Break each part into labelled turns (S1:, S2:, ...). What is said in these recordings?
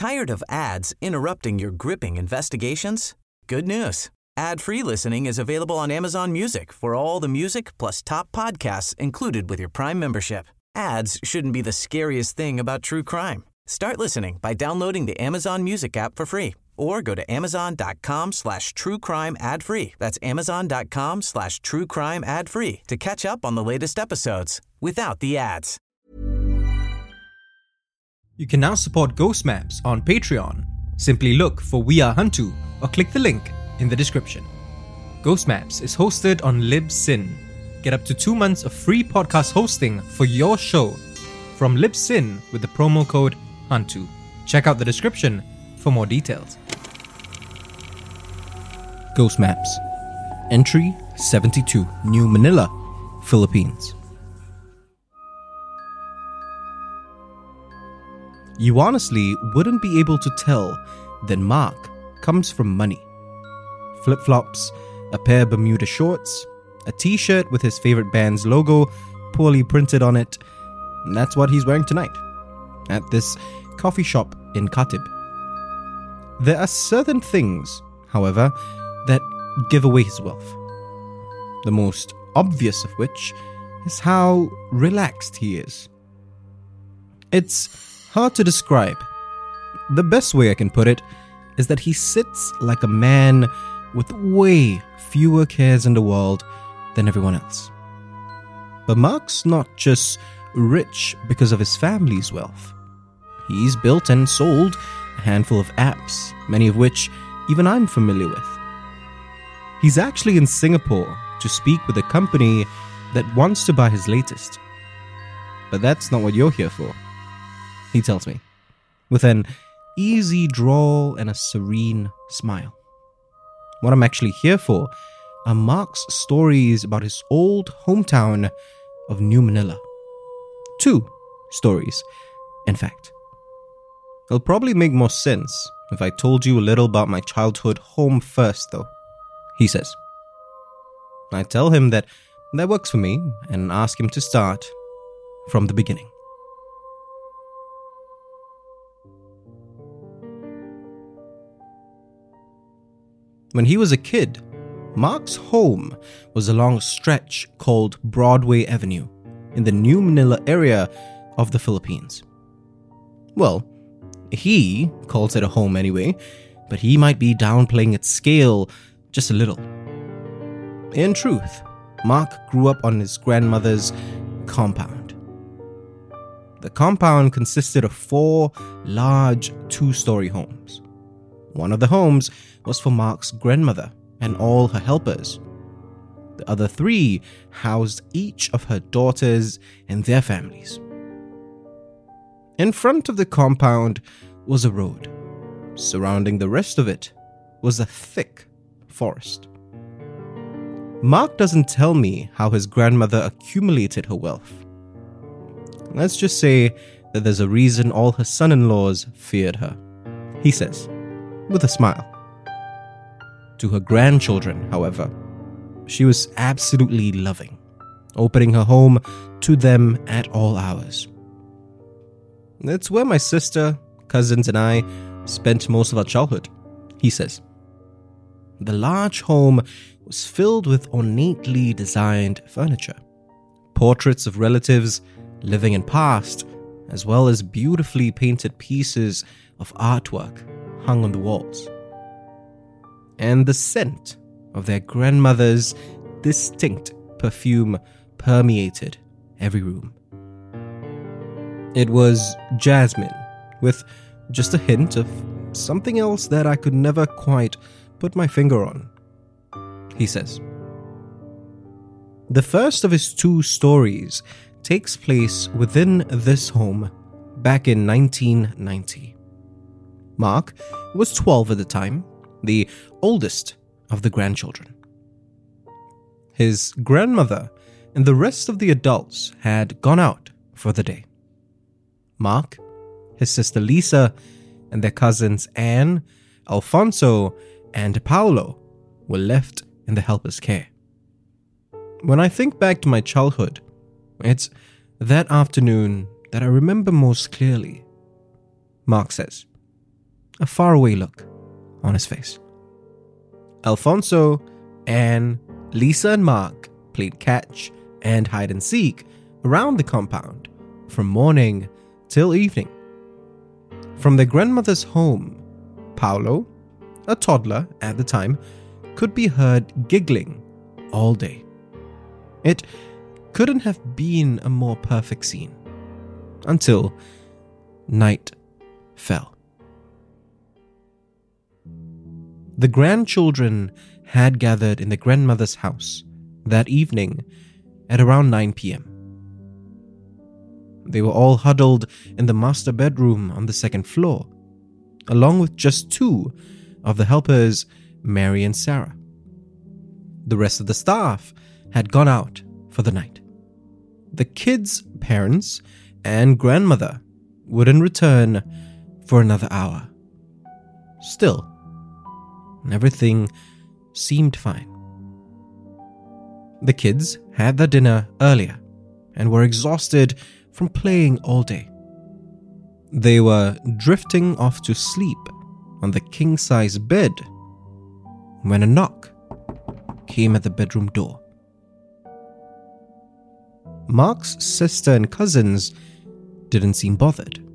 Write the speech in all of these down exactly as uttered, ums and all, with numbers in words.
S1: Tired of ads interrupting your gripping investigations? Good news. Ad-free listening is available on Amazon Music for all the music plus top podcasts included with your Prime membership. Ads shouldn't be the scariest thing about true crime. Start listening by downloading the Amazon Music app for free or go to amazon.com slash true crime ad free. That's amazon.com slash true crime ad free to catch up on the latest episodes without the ads.
S2: You can now support Ghost Maps on Patreon. Simply look for We Are Hantu or click the link in the description. Ghost Maps is hosted on Libsyn. Get up to two months of free podcast hosting for your show from Libsyn with the promo code Hantu. Check out the description for more details. Ghost Maps. Entry seventy-two, New Manila, Philippines. You honestly wouldn't be able to tell that Mark comes from money. Flip-flops, a pair of Bermuda shorts, a t-shirt with his favorite band's logo poorly printed on it, and that's what he's wearing tonight, at this coffee shop in Katib. There are certain things, however, that give away his wealth. The most obvious of which is how relaxed he is. It's hard to describe. The best way I can put it is that he sits like a man with way fewer cares in the world than everyone else. But Mark's not just rich because of his family's wealth. He's built and sold a handful of apps, many of which even I'm familiar with. He's actually in Singapore to speak with a company that wants to buy his latest. But that's not what you're here for, he tells me, with an easy drawl and a serene smile. What I'm actually here for are Mark's stories about his old hometown of New Manila. Two stories, in fact. It'll probably make more sense if I told you a little about my childhood home first, though, he says. I tell him that that works for me and ask him to start from the beginning. When he was a kid, Mark's home was along a stretch called Broadway Avenue in the New Manila area of the Philippines. Well, he calls it a home anyway, but he might be downplaying its scale just a little. In truth, Mark grew up on his grandmother's compound. The compound consisted of four large two-story homes. One of the homes was for Mark's grandmother and all her helpers. The other three housed each of her daughters and their families. In front of the compound was a road. Surrounding the rest of it was a thick forest. Mark doesn't tell me how his grandmother accumulated her wealth. Let's just say that there's a reason all her son-in-laws feared her, he says, with a smile. To her grandchildren, however, she was absolutely loving, opening her home to them at all hours. It's where my sister, cousins, and I spent most of our childhood, he says. The large home was filled with ornately designed furniture, portraits of relatives living in past, as well as beautifully painted pieces of artwork hung on the walls. And the scent of their grandmother's distinct perfume permeated every room. It was jasmine, with just a hint of something else that I could never quite put my finger on, he says. The first of his two stories takes place within this home back in nineteen ninety. Mark was twelve at the time, the oldest of the grandchildren. His grandmother and the rest of the adults had gone out for the day. Mark, his sister Lisa, and their cousins Anne, Alfonso, and Paolo were left in the helper's care. When I think back to my childhood, it's that afternoon that I remember most clearly, Mark says. a faraway look on his face. Alfonso, Anne, Lisa, and Mark played catch and hide and seek around the compound from morning till evening. From their grandmother's home, Paolo, a toddler at the time, could be heard giggling all day. It couldn't have been a more perfect scene until night fell. The grandchildren had gathered in the grandmother's house that evening at around nine p.m. They were all huddled in the master bedroom on the second floor, along with just two of the helpers, Mary and Sarah. The rest of the staff had gone out for the night. The kids' parents and grandmother wouldn't return for another hour. Still, everything seemed fine. The kids had their dinner earlier and were exhausted from playing all day. They were drifting off to sleep on the king-size bed when a knock came at the bedroom door. Mark's sister and cousins didn't seem bothered,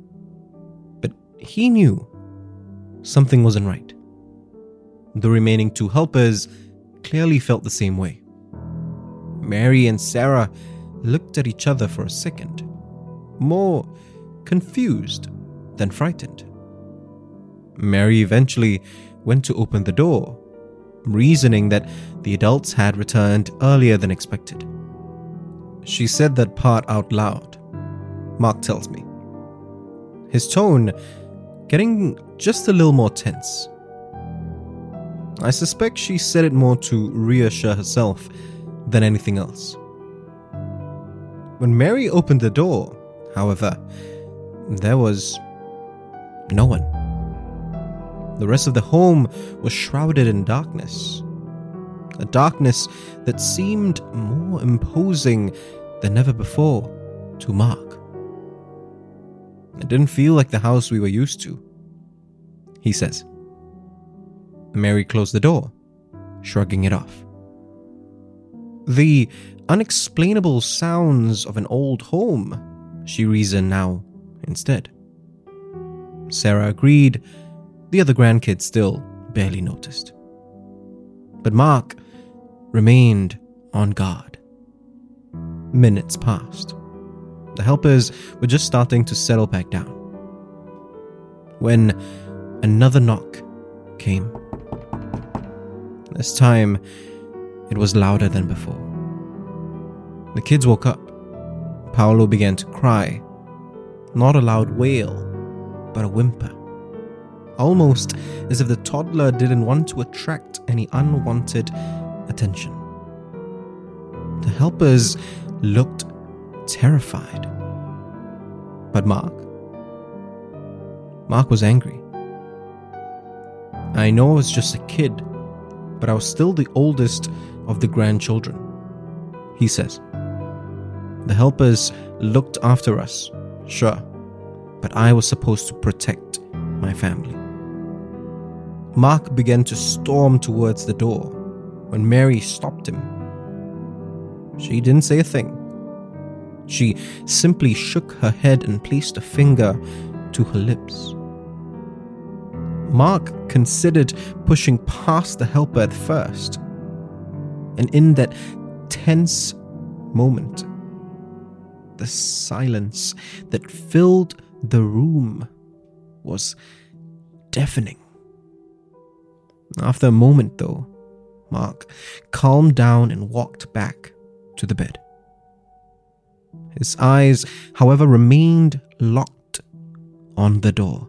S2: but he knew something wasn't right. The remaining two helpers clearly felt the same way. Mary and Sarah looked at each other for a second, more confused than frightened. Mary eventually went to open the door, reasoning that the adults had returned earlier than expected. She said that part out loud, Mark tells me, his tone getting just a little more tense. I suspect she said it more to reassure herself than anything else. When Mary opened the door, however, there was no one. The rest of the home was shrouded in darkness, a darkness that seemed more imposing than ever before to Mark. It didn't feel like the house we were used to, he says. Mary closed the door, shrugging it off. The unexplainable sounds of an old home, she reasoned now instead. Sarah agreed. The other grandkids still barely noticed. But Mark remained on guard. Minutes passed. The helpers were just starting to settle back down when another knock came. This time, it was louder than before. The kids woke up. Paolo began to cry. Not a loud wail, but a whimper. Almost as if the toddler didn't want to attract any unwanted attention. The helpers looked terrified. But Mark? Mark was angry. I know I was just a kid, but I was still the oldest of the grandchildren, he says. The helpers looked after us, sure, but I was supposed to protect my family. Mark began to storm towards the door when Mary stopped him. She didn't say a thing. She simply shook her head and placed a finger to her lips. Mark considered pushing past the helper at first, and in that tense moment, the silence that filled the room was deafening. After a moment, though, Mark calmed down and walked back to the bed. His eyes, however, remained locked on the door.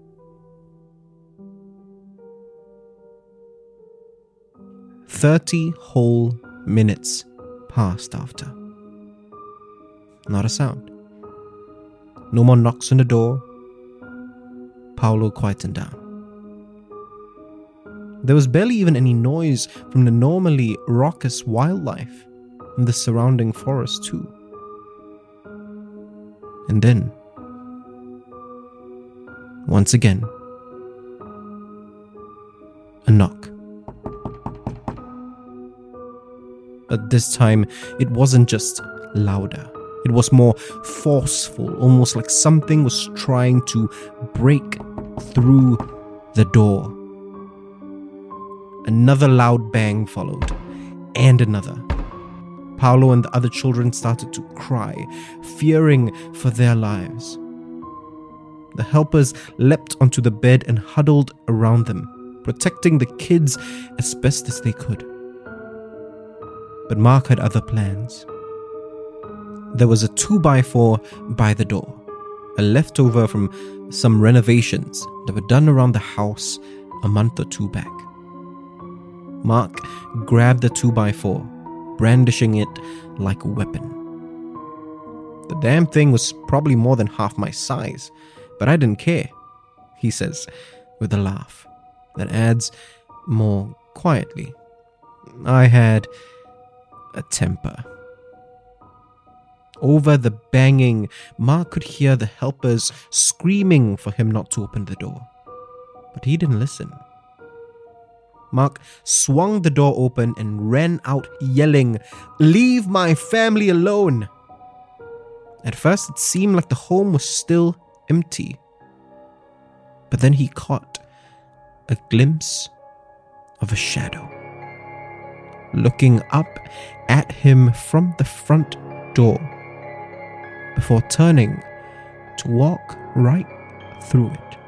S2: Thirty whole minutes passed after. Not a sound. No more knocks on the door. Paolo quietened down. There was barely even any noise from the normally raucous wildlife in the surrounding forest too. And then, once again, a knock. But this time, it wasn't just louder. It was more forceful, almost like something was trying to break through the door. Another loud bang followed, and another. Paolo and the other children started to cry, fearing for their lives. The helpers leapt onto the bed and huddled around them, protecting the kids as best as they could. But Mark had other plans. There was a two by four by the door, a leftover from some renovations that were done around the house a month or two back. Mark grabbed the two by four, brandishing it like a weapon. The damn thing was probably more than half my size, but I didn't care, he says with a laugh that adds more quietly. I had a temper. Over the banging, Mark could hear the helpers screaming for him not to open the door. But he didn't listen. Mark swung the door open and ran out yelling, "Leave my family alone!" At first it seemed like the home was still empty. But then he caught a glimpse of a shadow looking up at him from the front door before turning to walk right through it.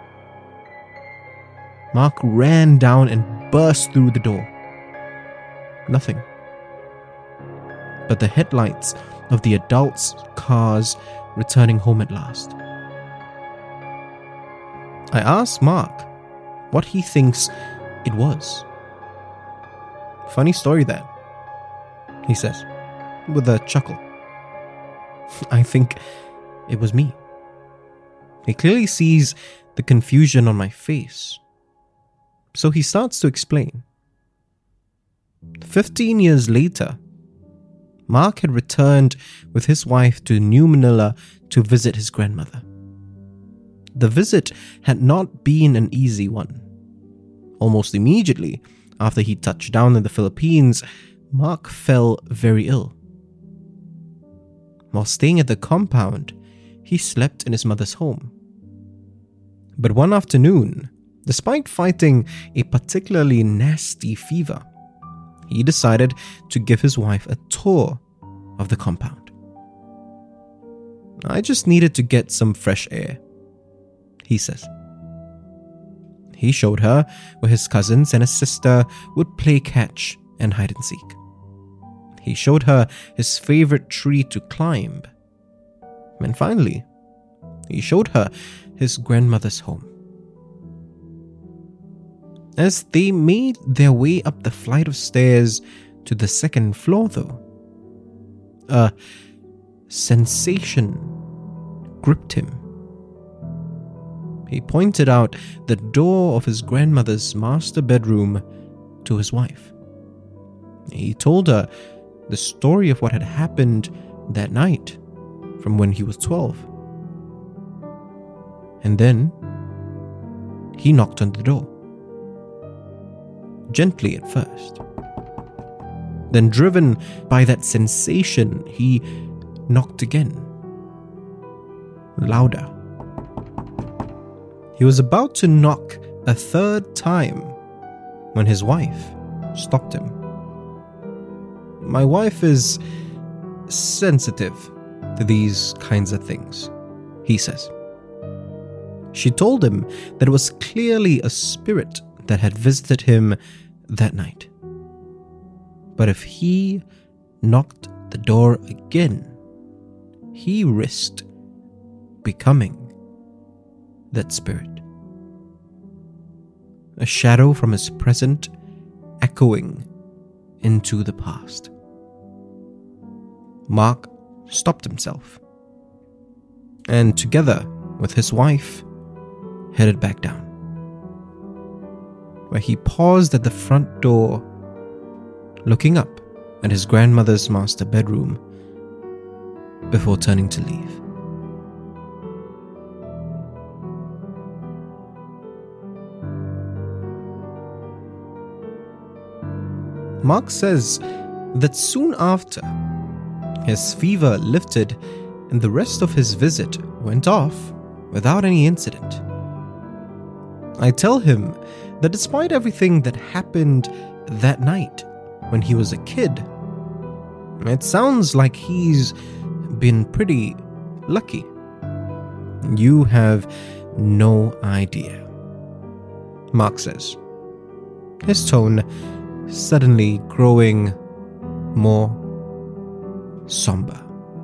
S2: Mark ran down and burst through the door. Nothing but the headlights of the adults' cars returning home at last. I asked Mark what he thinks it was. Funny story that, he says, with a chuckle. I think it was me. He clearly sees the confusion on my face. So he starts to explain. Fifteen years later, Mark had returned with his wife to New Manila to visit his grandmother. The visit had not been an easy one. Almost immediately after he touched down in the Philippines, Mark fell very ill. While staying at the compound, he slept in his mother's home. But one afternoon, despite fighting a particularly nasty fever, he decided to give his wife a tour of the compound. I just needed to get some fresh air, he says. He showed her where his cousins and his sister would play catch and hide and seek. He showed her his favorite tree to climb. And finally, he showed her his grandmother's home. As they made their way up the flight of stairs to the second floor, though, a sensation gripped him. He pointed out the door of his grandmother's master bedroom to his wife. He told her the story of what had happened that night from when he was twelve. And then he knocked on the door. Gently at first. Then, driven by that sensation, he knocked again. Louder. He was about to knock a third time when his wife stopped him. My wife is sensitive to these kinds of things, he says. She told him that it was clearly a spirit that had visited him that night. But if he knocked the door again, he risked becoming that spirit. A shadow from his present echoing into the past. Mark stopped himself, and together with his wife, headed back down, where he paused at the front door, looking up at his grandmother's master bedroom before turning to leave. Mark says that soon after, his fever lifted and the rest of his visit went off without any incident. I tell him that despite everything that happened that night when he was a kid, it sounds like he's been pretty lucky. You have no idea, Mark says, his tone suddenly growing more somber.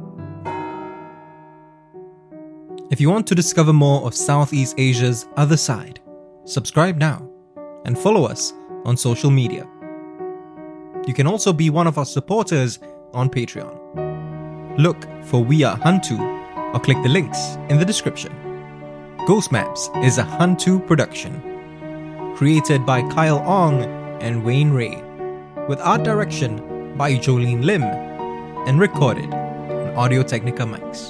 S2: If you want to discover more of Southeast Asia's other side, subscribe now and follow us on social media. You can also be one of our supporters on Patreon. Look for We Are Hantu or click the links in the description. Ghost Maps is a Hantu production, created by Kyle Ong and Wayne Ray, with art direction by Jolene Lim, and recorded on Audio-Technica mics.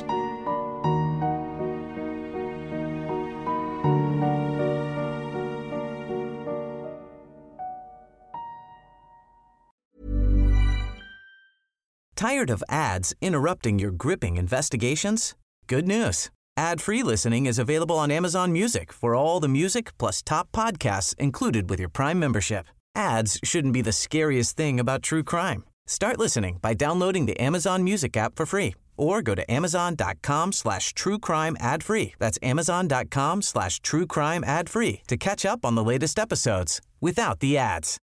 S1: Tired of ads interrupting your gripping investigations? Good news. Ad-free listening is available on Amazon Music for all the music plus top podcasts included with your Prime membership. Ads shouldn't be the scariest thing about true crime. Start listening by downloading the Amazon Music app for free or go to amazon.com slash true crime ad free. That's amazon.com slash true crime ad free to catch up on the latest episodes without the ads.